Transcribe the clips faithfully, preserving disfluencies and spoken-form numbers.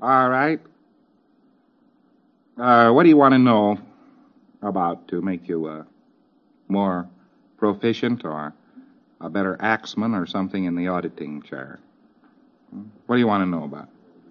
All right. Uh, what do you want to know about to make you uh, more proficient or a better axeman or something in the auditing chair? What do you want to know about?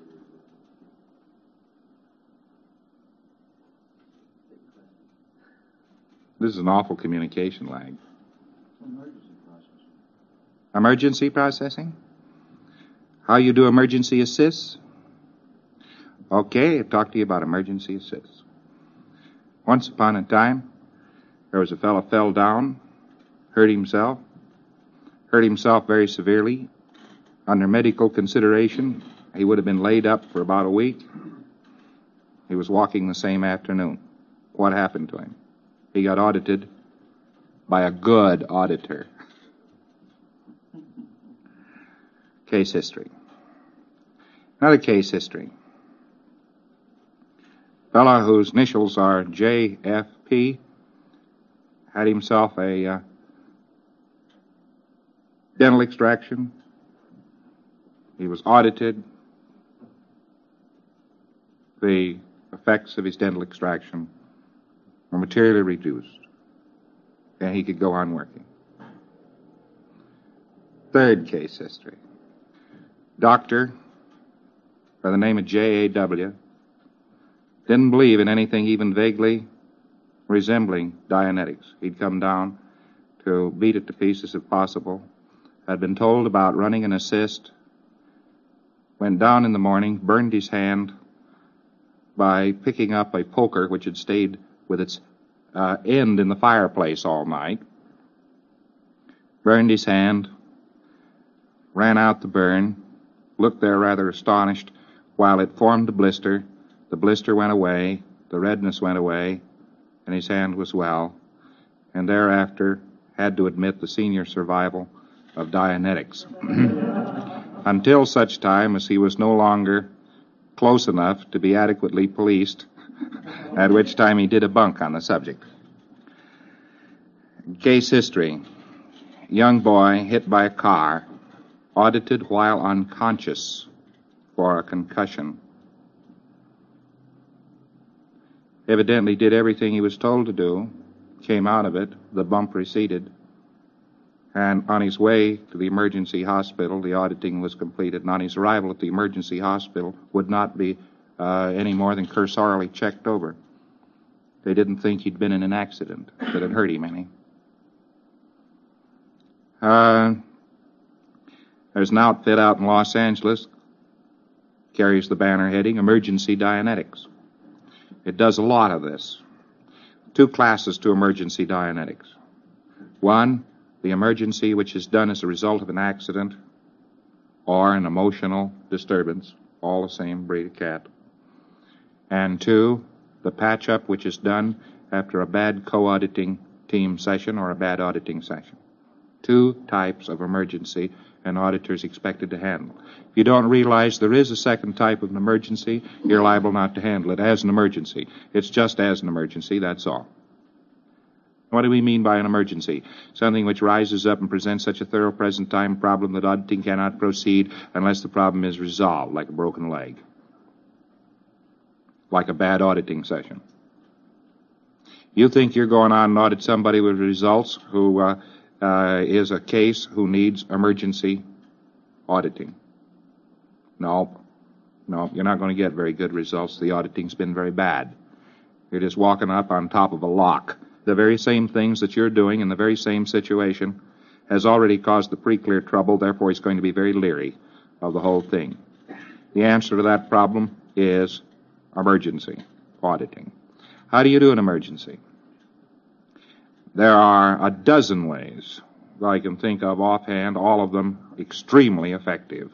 This is an awful communication lag. Emergency processing. Emergency processing? How you do emergency assists? Okay, I'll talk to you about emergency assists. Once upon a time, there was a fellow fell down, hurt himself, hurt himself very severely. Under medical consideration, he would have been laid up for about a week. He was walking the same afternoon. What happened to him? He got audited by a good auditor. Case history. Another case history. Fellow whose initials are J F P had himself a uh, dental extraction. He was audited. The effects of his dental extraction were materially reduced, and he could go on working. Third case history. Doctor by the name of J A W didn't believe in anything even vaguely resembling Dianetics. He'd come down to beat it to pieces if possible. Had been told about running an assist. Went down in the morning, burned his hand by picking up a poker which had stayed with its uh, end in the fireplace all night. Burned his hand, ran out the burn, looked there rather astonished while it formed a blister. The blister went away, the redness went away, and his hand was well, and thereafter had to admit the senior survival of Dianetics. Until such time as he was no longer close enough to be adequately policed, at which time he did a bunk on the subject. Case history. Young boy hit by a car, audited while unconscious for a concussion. Evidently did everything he was told to do, came out of it, the bump receded, and on his way to the emergency hospital, the auditing was completed, and on his arrival at the emergency hospital would not be uh, any more than cursorily checked over. They didn't think he'd been in an accident that had hurt him any. Uh, there's an outfit out in Los Angeles, carries the banner heading, Emergency Dianetics. It does a lot of this. Two classes to emergency Dianetics. One, the emergency which is done as a result of an accident or an emotional disturbance, all the same breed of cat. And two, the patch-up which is done after a bad co-auditing team session or a bad auditing session. Two types of emergency an auditor is expected to handle. If you don't realize there is a second type of an emergency, you're liable not to handle it as an emergency. It's just as an emergency, that's all. What do we mean by an emergency? Something which rises up and presents such a thorough present time problem that auditing cannot proceed unless the problem is resolved, like a broken leg, like a bad auditing session. You think you're going on and audit somebody with results who uh, uh, is a case who needs emergency auditing. No, no, you're not going to get very good results. The auditing's been very bad. You're just walking up on top of a lock. The very same things that you're doing in the very same situation has already caused the pre-clear trouble, therefore he's going to be very leery of the whole thing. The answer to that problem is emergency auditing. How do you do an emergency? There are a dozen ways that I can think of offhand, all of them extremely effective.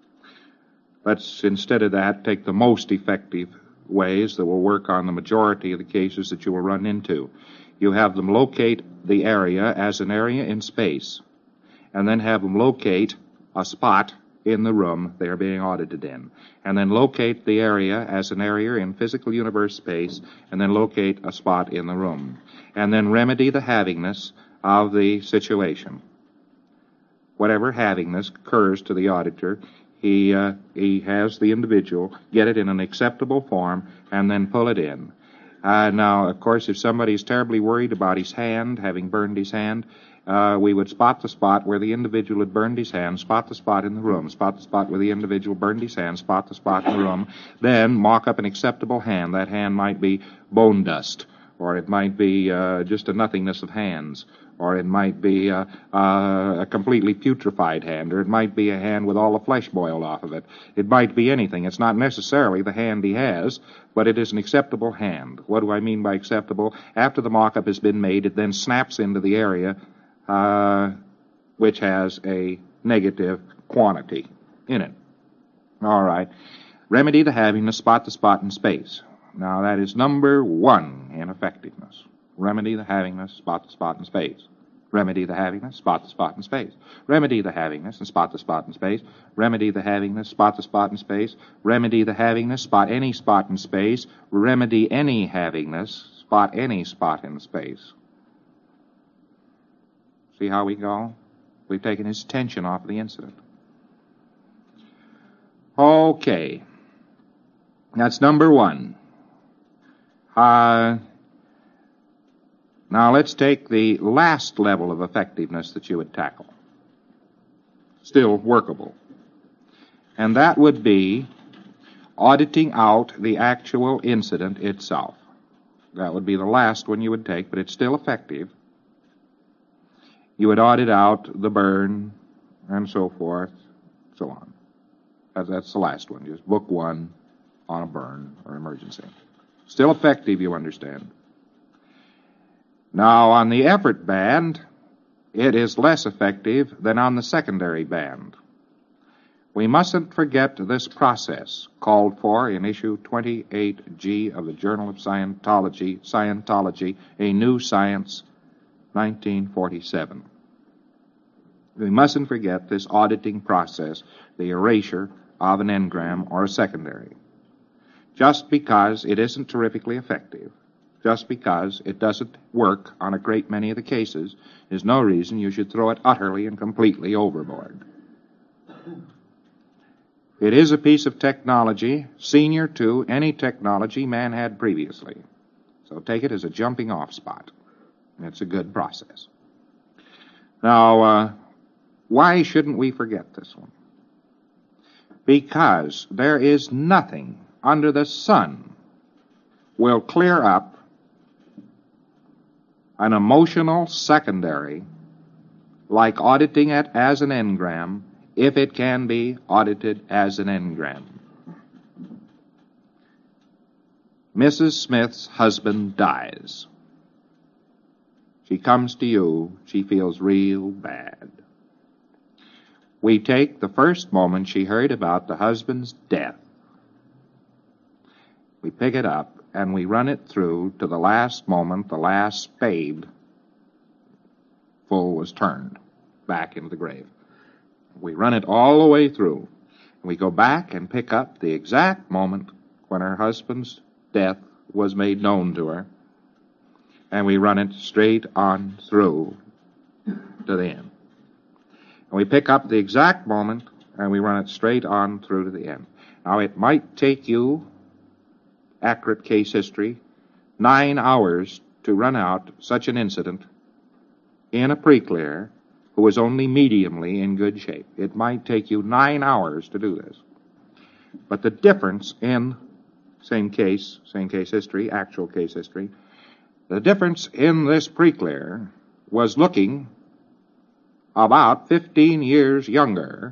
Let's, instead of that, take the most effective ways that will work on the majority of the cases that you will run into. You have them locate the area as an area in space, and then have them locate a spot in the room they are being audited in, and then locate the area as an area in physical universe space, and then locate a spot in the room, and then remedy the havingness of the situation. Whatever havingness occurs to the auditor, he uh, he has the individual get it in an acceptable form and then pull it in. Uh, now, of course, if somebody's terribly worried about his hand, having burned his hand, uh, we would spot the spot where the individual had burned his hand, spot the spot in the room, spot the spot where the individual burned his hand, spot the spot in the room, then mock up an acceptable hand. That hand might be bone dust, or it might be uh, just a nothingness of hands, or it might be uh, uh, a completely putrefied hand, or it might be a hand with all the flesh boiled off of it. It might be anything. It's not necessarily the hand he has, but it is an acceptable hand. What do I mean by acceptable? After the mock-up has been made, it then snaps into the area uh, which has a negative quantity in it. All right. Remedy the havingness, spot the spot in space. Now, that is number one in effectiveness. Remedy the havingness, spot the spot in space. Remedy the havingness, spot the spot in space. Remedy the havingness and spot the spot in space. Remedy the havingness, spot the spot in space. Remedy the havingness, spot any spot in space. Remedy any havingness, spot any spot in space. See how we go? We've taken his attention off of the incident. Okay. That's number one. Uh, now let's take the last level of effectiveness that you would tackle. Still workable. And that would be auditing out the actual incident itself. That would be the last one you would take, but it's still effective. You would audit out the burn and so forth, so on. That's, that's the last one. Just book one on a burn or emergency. Still effective, you understand. Now, on the effort band, it is less effective than on the secondary band. We mustn't forget this process called for in issue twenty-eight G of the Journal of Scientology, Scientology, A New Science, nineteen forty-seven. We mustn't forget this auditing process, the erasure of an engram or a secondary. Just because it isn't terrifically effective, just because it doesn't work on a great many of the cases, is no reason you should throw it utterly and completely overboard. It is a piece of technology senior to any technology man had previously. So take it as a jumping off spot. It's a good process. Now, uh, why shouldn't we forget this one? Because there is nothing under the sun will clear up an emotional secondary like auditing it as an engram if it can be audited as an engram. Missus Smith's husband dies. She comes to you. She feels real bad. We take the first moment she heard about the husband's death. We pick it up and we run it through to the last moment, the last spade full was turned back into the grave. We run it all the way through. We go back and pick up the exact moment when her husband's death was made known to her, and we run it straight on through to the end. And we pick up the exact moment, and we run it straight on through to the end. Now, it might take you, accurate case history, nine hours to run out such an incident in a pre-clear who is only mediumly in good shape. It might take you nine hours to do this. But the difference in same case, same case history, actual case history, the difference in this pre-clear was looking about fifteen years younger,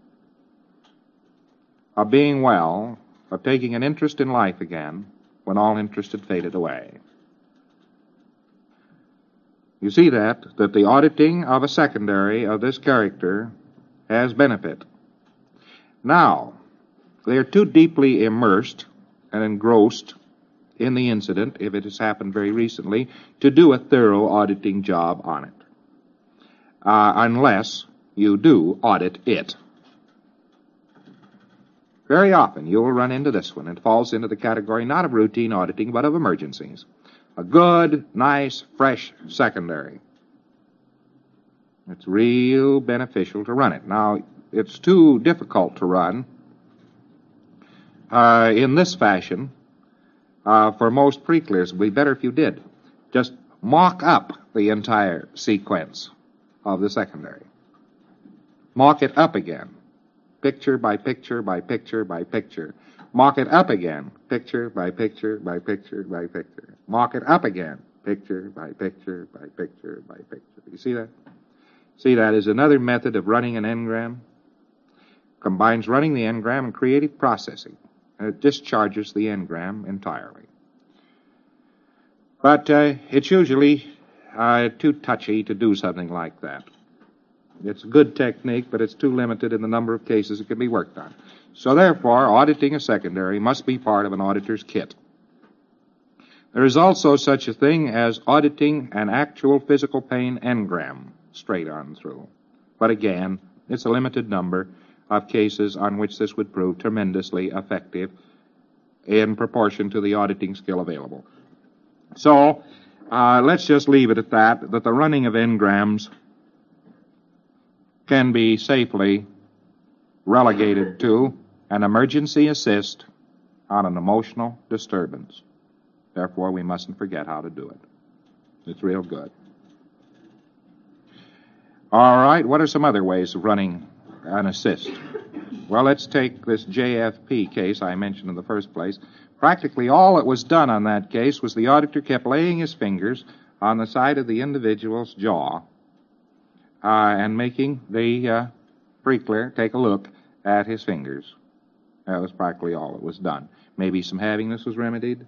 of being well, of taking an interest in life again, when all interest had faded away. You see that, that the auditing of a secondary of this character has benefit. Now, they are too deeply immersed and engrossed in the incident, if it has happened very recently, to do a thorough auditing job on it. Uh, unless you do audit it. Very often you will run into this one. It falls into the category not of routine auditing, but of emergencies. A good, nice, fresh secondary. It's real beneficial to run it. Now, it's too difficult to run uh, in this fashion uh, for most pre-clears. It would be better if you did. Just mock up the entire sequence of the secondary. Mock it up again, picture by picture by picture by picture. Mock it up again, picture by picture by picture by picture. Mock it up again, picture by picture by picture by picture. You see that? See, that is another method of running an engram. Combines running the engram and creative processing. And it discharges the engram entirely. But uh, it's usually uh, too touchy to do something like that. It's a good technique, but it's too limited in the number of cases it can be worked on. So therefore, auditing a secondary must be part of an auditor's kit. There is also such a thing as auditing an actual physical pain engram, straight on through. But again, it's a limited number of cases on which this would prove tremendously effective in proportion to the auditing skill available. So, uh, let's just leave it at that, that the running of engrams can be safely relegated to an emergency assist on an emotional disturbance. Therefore, we mustn't forget how to do it. It's real good. All right, what are some other ways of running an assist? Well, let's take this J F P case I mentioned in the first place. Practically all that was done on that case was the auditor kept laying his fingers on the side of the individual's jaw uh, and making the uh, pre-clear take a look at his fingers. That was practically all that was done. Maybe some havingness was remedied,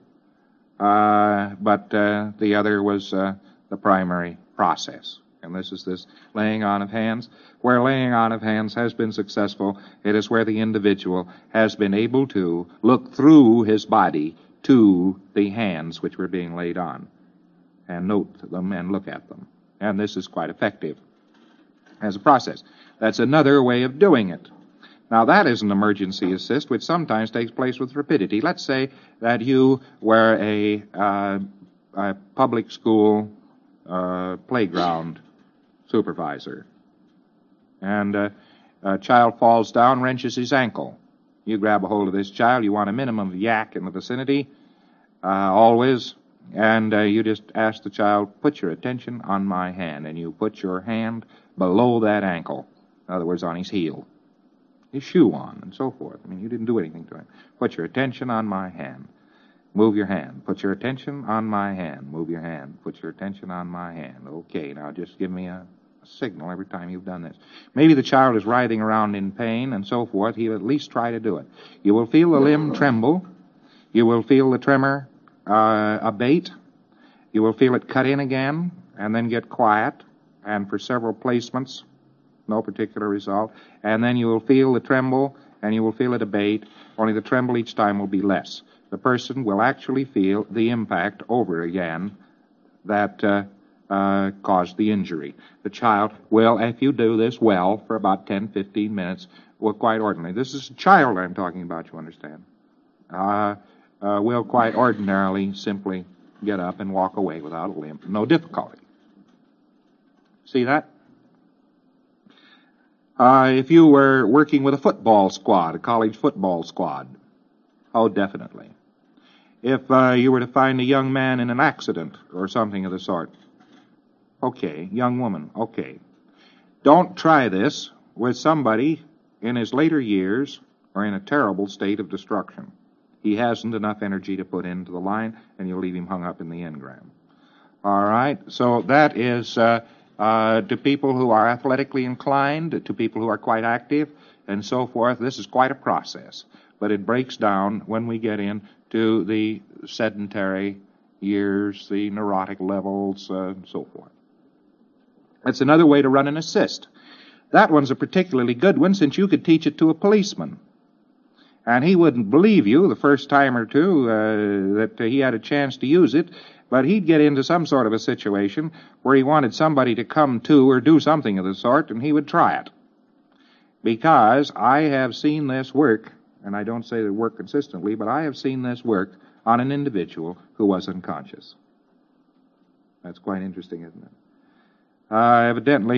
uh, but uh, the other was uh, the primary process. And this is this laying on of hands. Where laying on of hands has been successful, it is where the individual has been able to look through his body to the hands which were being laid on and note them and look at them. And this is quite effective as a process. That's another way of doing it. Now, that is an emergency assist, which sometimes takes place with rapidity. Let's say that you were a, uh, a public school uh, playground supervisor, and uh, a child falls down, wrenches his ankle. You grab a hold of this child. You want a minimum of yak in the vicinity, uh, always, and uh, you just ask the child, put your attention on my hand, and you put your hand below that ankle. In other words, on his heel, his shoe on, and so forth. I mean, you didn't do anything to him. Put your attention on my hand. Move your hand. Put your attention on my hand. Move your hand. Put your attention on my hand. Okay, now just give me a, a signal every time you've done this. Maybe the child is writhing around in pain and so forth. He'll at least try to do it. You will feel the limb tremble. You will feel the tremor uh, abate. You will feel it cut in again and then get quiet. And for several placements, no particular result. And then you will feel the tremble and you will feel it abate. Only the tremble each time will be less. The person will actually feel the impact over again that uh, uh, caused the injury. The child will, if you do this well for about ten, fifteen minutes, will quite ordinarily, this is a child I'm talking about, you understand, uh, uh, will quite ordinarily simply get up and walk away without a limp, no difficulty. See that? Uh, if you were working with a football squad, a college football squad, oh, definitely. If uh, you were to find a young man in an accident or something of the sort, okay. Young woman, okay. Don't try this with somebody in his later years or in a terrible state of destruction. He hasn't enough energy to put into the line, and you'll leave him hung up in the engram. All right? So that is uh, uh, to people who are athletically inclined, to people who are quite active, and so forth. This is quite a process. But it breaks down when we get into the sedentary years, the neurotic levels, uh, and so forth. That's another way to run an assist. That one's a particularly good one, since you could teach it to a policeman. And he wouldn't believe you the first time or two uh, that he had a chance to use it, but he'd get into some sort of a situation where he wanted somebody to come to or do something of the sort, and he would try it. Because I have seen this work, and I don't say that it work consistently, but I have seen this work on an individual who was unconscious. That's quite interesting, isn't it? Uh, evidently,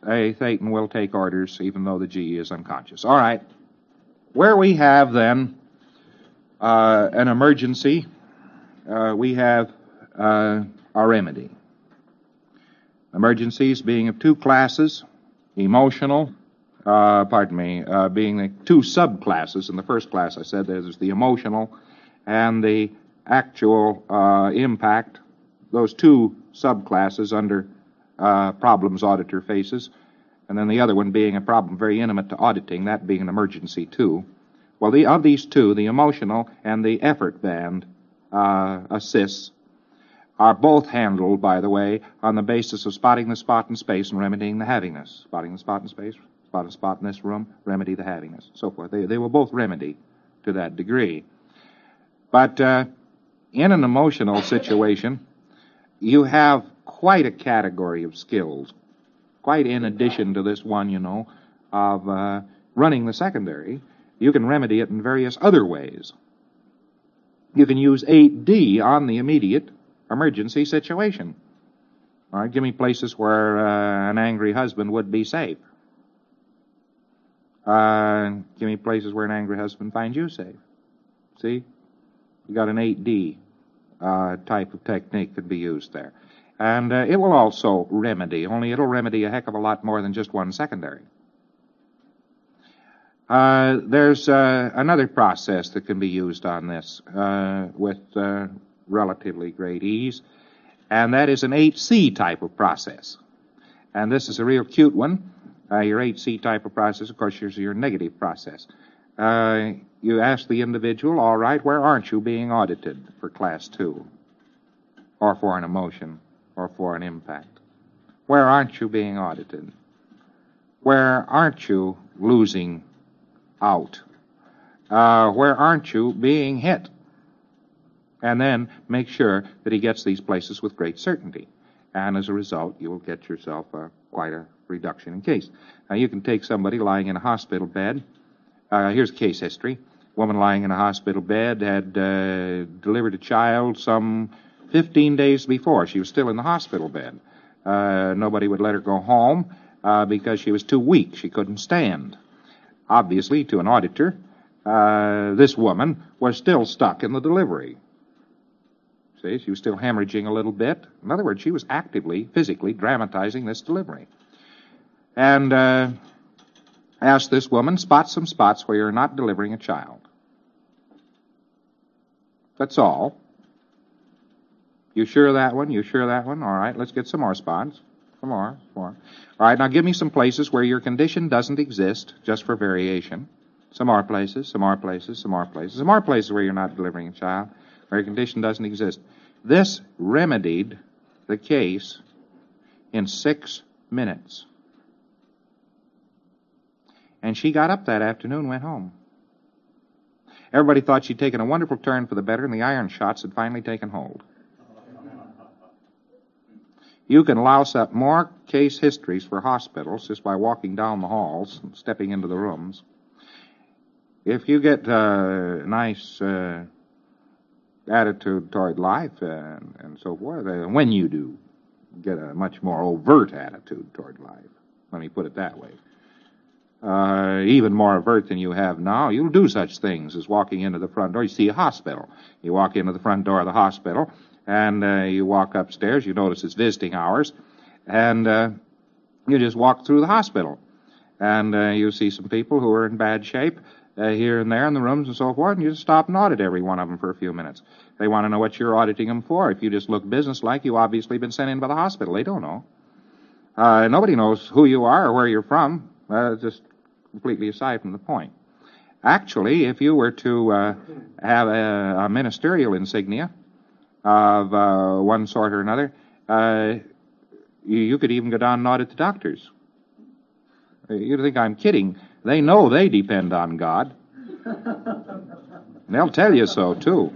a Thetan will take orders even though the G E is unconscious. All right. Where we have then uh, an emergency, uh, we have uh, a remedy. Emergencies being of two classes, emotional, uh, pardon me, uh, being the two subclasses. In the first class I said there's the emotional and the actual uh, impact, those two subclasses under uh, problems auditor faces, and then the other one being a problem very intimate to auditing, that being an emergency too. Well, the, of these two, the emotional and the effort band uh, assists are both handled, by the way, on the basis of spotting the spot in space and remedying the havingness. Spotting the spot in space, spot a spot in this room, remedy the havingness, so forth. They, they will both remedy to that degree. But uh, in an emotional situation, you have quite a category of skills, quite in addition to this one, you know, of uh, running the secondary. You can remedy it in various other ways. You can use eight D on the immediate emergency situation. All right, give me places where uh, an angry husband would be safe. Uh, give me places where an angry husband finds you safe. See? You got an eight D uh, type of technique could be used there. And uh, it will also remedy, only it'll remedy a heck of a lot more than just one secondary. Uh, there's uh, another process that can be used on this uh, with uh, relatively great ease, and that is an eight C type of process. And this is a real cute one. Uh, your eight C type of process, of course, is your negative process. Uh, you ask the individual, all right, where aren't you being audited for class two, or for an emotion, or for an impact? Where aren't you being audited? Where aren't you losing out? Uh, where aren't you being hit? And then make sure that he gets these places with great certainty. And as a result, you will get yourself uh, quite a reduction in case. Now, you can take somebody lying in a hospital bed. Uh, here's case history. Woman lying in a hospital bed had uh, delivered a child some fifteen days before. She was still in the hospital bed. Uh, nobody would let her go home uh, because she was too weak. She couldn't stand. Obviously, to an auditor, uh, this woman was still stuck in the delivery. See, she was still hemorrhaging a little bit. In other words, she was actively, physically dramatizing this delivery. And uh, asked this woman, spot some spots where you're not delivering a child. That's all. You sure of that one? You sure of that one? All right, let's get some more spots. Some more, some more. All right, now give me some places where your condition doesn't exist, just for variation. Some more places, some more places, some more places. Some more places where you're not delivering a child, where your condition doesn't exist. This remedied the case in six minutes. And she got up that afternoon and went home. Everybody thought she'd taken a wonderful turn for the better, and the iron shots had finally taken hold. You can louse up more case histories for hospitals just by walking down the halls and stepping into the rooms. If you get a nice uh, attitude toward life and, and so forth, uh, when you do get a much more overt attitude toward life, let me put it that way, uh, even more overt than you have now, you'll do such things as walking into the front door. You see a hospital. You walk into the front door of the hospital, and uh, you walk upstairs. You notice it's visiting hours, and uh, you just walk through the hospital. And uh, you see some people who are in bad shape uh, here and there in the rooms and so forth, and you just stop and audit every one of them for a few minutes. They want to know what you're auditing them for. If you just look businesslike, you obviously been sent in by the hospital. They don't know. Uh, nobody knows who you are or where you're from. Uh, just completely aside from the point. Actually, if you were to uh, have a, a ministerial insignia of uh, one sort or another, uh, you, you could even go down and audit the doctors. You think I'm kidding. They know they depend on God. And they'll tell you so, too.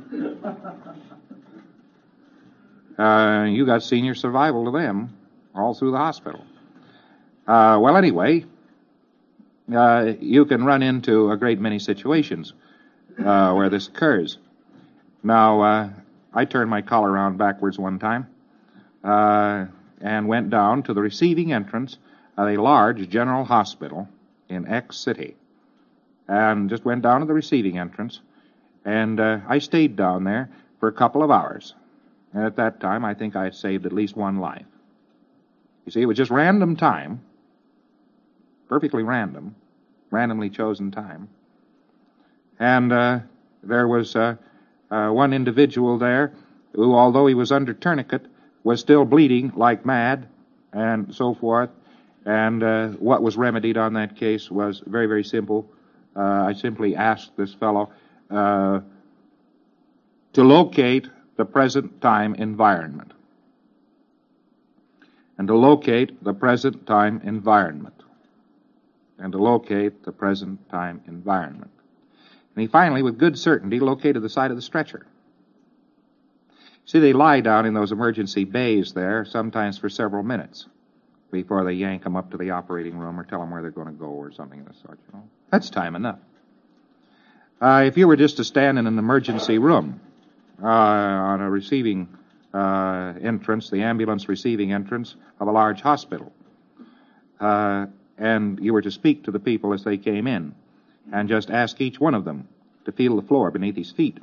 Uh, you got senior survival to them all through the hospital. Uh, well, anyway, uh, you can run into a great many situations uh, where this occurs. Now, uh, I turned my collar around backwards one time uh, and went down to the receiving entrance at a large general hospital in X city, and just went down to the receiving entrance, and uh, I stayed down there for a couple of hours. And at that time, I think I had saved at least one life. You see, it was just random time, perfectly random, randomly chosen time. And uh, there was uh, uh, one individual there who, although he was under tourniquet, was still bleeding like mad, and so forth. And uh, what was remedied on that case was very, very simple. Uh, I simply asked this fellow uh, to locate the present time environment. And to locate the present time environment. And to locate the present time environment. And he finally, with good certainty, located the side of the stretcher. See, they lie down in those emergency bays there, sometimes for several minutes, before they yank them up to the operating room or tell them where they're going to go or something of the sort, you know. That's time enough. Uh, if you were just to stand in an emergency room uh, on a receiving uh, entrance, the ambulance receiving entrance of a large hospital, uh, and you were to speak to the people as they came in, and just ask each one of them to feel the floor beneath his feet.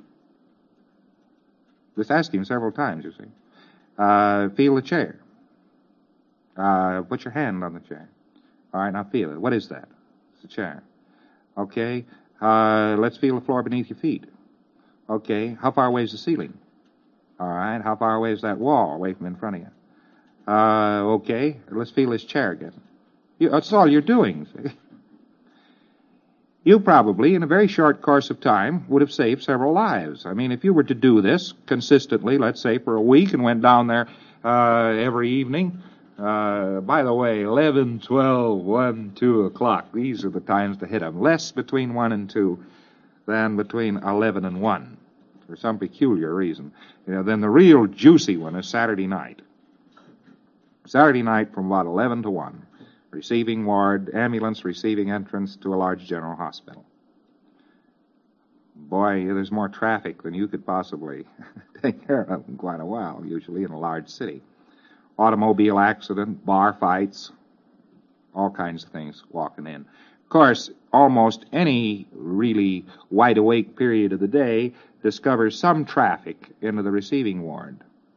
Just ask him several times, you see. Uh, feel the chair. Uh, put your hand on the chair. All right, now feel it. What is that? It's a chair. Okay. Uh, let's feel the floor beneath your feet. Okay. How far away is the ceiling? All right. How far away is that wall away from in front of you? Uh, okay. Let's feel this chair again. You, that's all you're doing. See? You probably, in a very short course of time, would have saved several lives. I mean, if you were to do this consistently, let's say for a week, and went down there uh, every evening, uh, by the way, eleven, twelve, one, two o'clock, these are the times to hit them. Less between one and two than between eleven and one, for some peculiar reason. You know, then the real juicy one is Saturday night. Saturday night from about eleven to one. Receiving ward, ambulance receiving entrance to a large general hospital. Boy, there's more traffic than you could possibly take care of in quite a while, usually in a large city. Automobile accident, bar fights, all kinds of things walking in. Of course, almost any really wide-awake period of the day discovers some traffic into the receiving ward.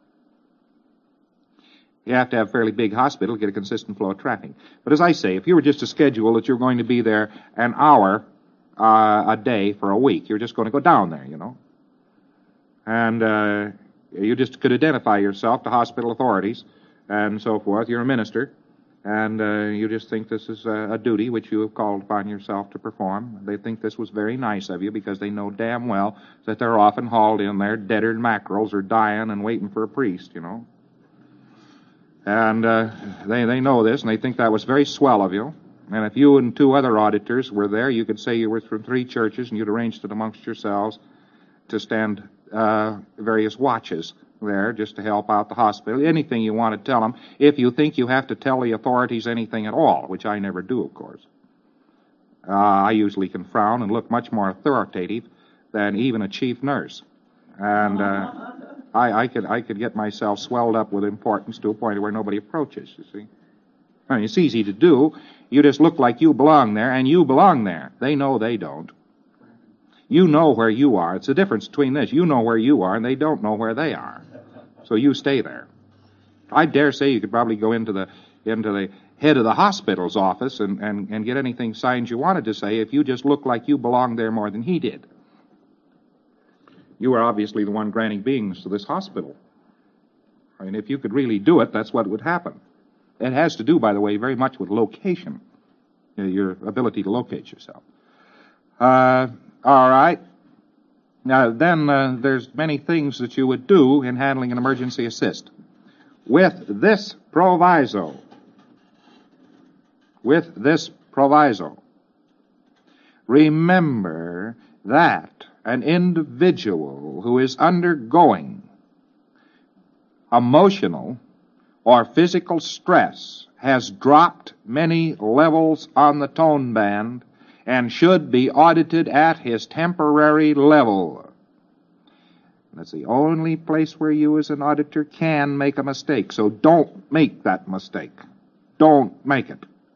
You have to have a fairly big hospital to get a consistent flow of traffic. But as I say, if you were just to schedule that you're going to be there an hour uh, a day for a week, you're just going to go down there, you know. And uh, you just could identify yourself to hospital authorities and so forth. You're a minister, and uh, you just think this is a, a duty which you have called upon yourself to perform. They think this was very nice of you because they know damn well that they're often hauled in there deader than mackerels or dying and waiting for a priest, you know. And uh, they, they know this, and they think that was very swell of you. And if you and two other auditors were there, you could say you were from three churches, and you'd arranged it amongst yourselves to stand uh, various watches there just to help out the hospital. Anything you want to tell them, if you think you have to tell the authorities anything at all, which I never do, of course. Uh, I usually can frown and look much more authoritative than even a chief nurse. And... Uh, I, I could I could get myself swelled up with importance to a point where nobody approaches, you see. I mean, it's easy to do. You just look like you belong there, and you belong there. They know they don't. You know where you are. It's the difference between this. You know where you are, and they don't know where they are. So you stay there. I dare say you could probably go into the into the head of the hospital's office and, and, and get anything signed you wanted to say if you just looked like you belonged there more than he did. You are obviously the one granting beings to this hospital. I mean, if you could really do it, that's what would happen. It has to do, by the way, very much with location, you know, your ability to locate yourself. Uh, all right. Now, then uh, there's many things that you would do in handling an emergency assist. With this proviso, with this proviso, remember that an individual who is undergoing emotional or physical stress has dropped many levels on the tone band and should be audited at his temporary level. That's the only place where you as an auditor can make a mistake, so don't make that mistake. Don't make it.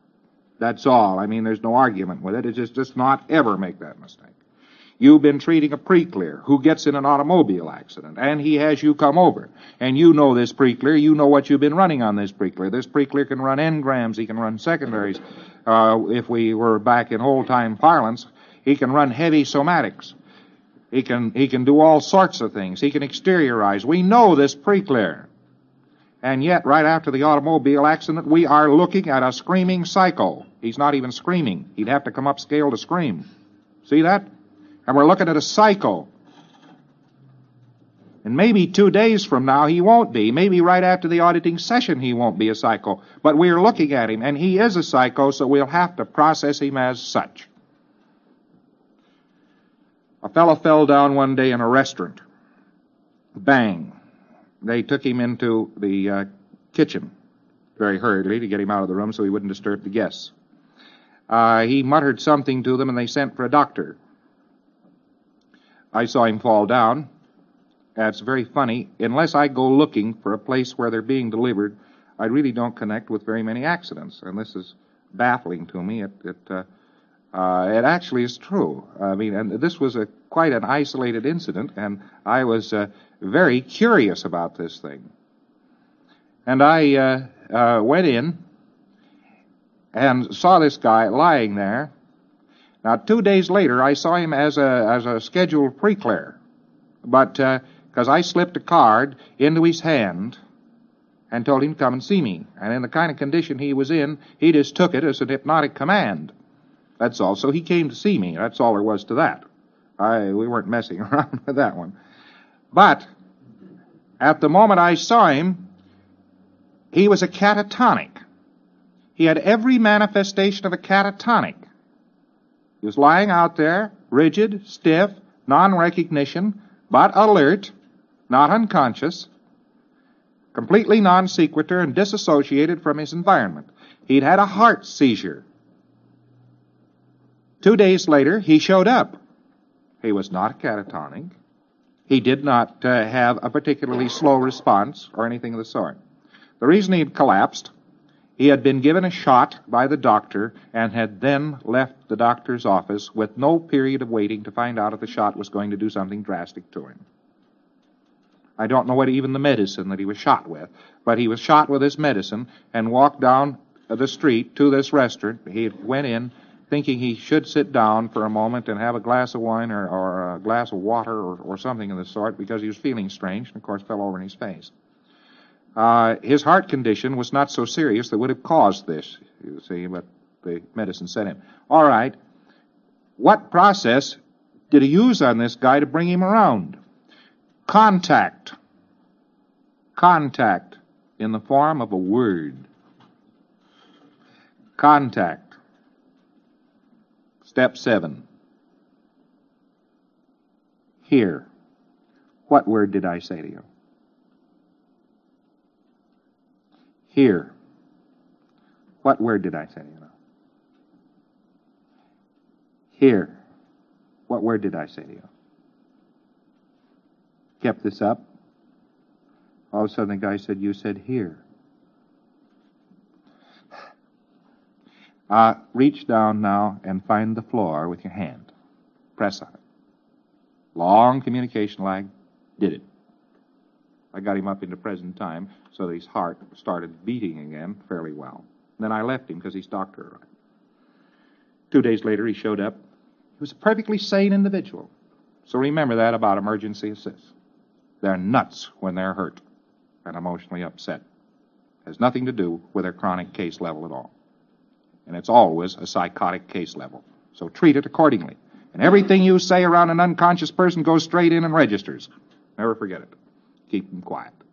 That's all. I mean, there's no argument with it. It's just, just not ever make that mistake. You've been treating a pre-clear who gets in an automobile accident, and he has you come over. And you know this pre-clear. You know what you've been running on this pre-clear. This pre-clear can run engrams. He can run secondaries. Uh, if we were back in old-time parlance, he can run heavy somatics. He can, he can do all sorts of things. He can exteriorize. We know this pre-clear. And yet, right after the automobile accident, we are looking at a screaming psycho. He's not even screaming. He'd have to come upscale to scream. See that? And we're looking at a psycho. And maybe two days from now he won't be. Maybe right after the auditing session he won't be a psycho. But we're looking at him, and he is a psycho, so we'll have to process him as such. A fellow fell down one day in a restaurant. Bang. They took him into the uh, kitchen very hurriedly to get him out of the room so he wouldn't disturb the guests. Uh, he muttered something to them, and they sent for a doctor. I saw him fall down. That's very funny. Unless I go looking for a place where they're being delivered, I really don't connect with very many accidents. And this is baffling to me. It it, uh, uh, it actually is true. I mean, and this was a quite an isolated incident, and I was uh, very curious about this thing. And I uh, uh, went in and saw this guy lying there. Now, two days later, I saw him as a as a scheduled pre-clear, but because uh, I slipped a card into his hand and told him to come and see me. And in the kind of condition he was in, he just took it as an hypnotic command. That's all. So he came to see me. That's all there was to that. I we weren't messing around with that one. But at the moment I saw him, he was a catatonic. He had every manifestation of a catatonic. He was lying out there, rigid, stiff, non-recognition, but alert, not unconscious, completely non sequitur and disassociated from his environment. He'd had a heart seizure. Two days later, he showed up. He was not catatonic. He did not uh, have a particularly slow response or anything of the sort. The reason he had collapsed, he had been given a shot by the doctor and had then left the doctor's office with no period of waiting to find out if the shot was going to do something drastic to him. I don't know what even the medicine that he was shot with, but he was shot with this medicine and walked down the street to this restaurant. He went in thinking he should sit down for a moment and have a glass of wine or, or a glass of water or, or something of the sort because he was feeling strange and, of course, fell over in his face. Uh, his heart condition was not so serious that would have caused this, you see, but the medicine set him. All right. What process did he use on this guy to bring him around? Contact. Contact in the form of a word. Contact. Step seven. Here. What word did I say to you? Here. What word did I say to you now? Here. What word did I say to you? Kept this up. All of a sudden the guy said, you said here. Uh, reach down now and find the floor with your hand. Press on it. Long communication lag. Did it. I got him up into present time so that his heart started beating again fairly well. Then I left him because his doctor arrived. Two days later he showed up. He was a perfectly sane individual. So remember that about emergency assists. They're nuts when they're hurt and emotionally upset. It has nothing to do with their chronic case level at all. And it's always a psychotic case level. So treat it accordingly. And everything you say around an unconscious person goes straight in and registers. Never forget it. Keep them quiet.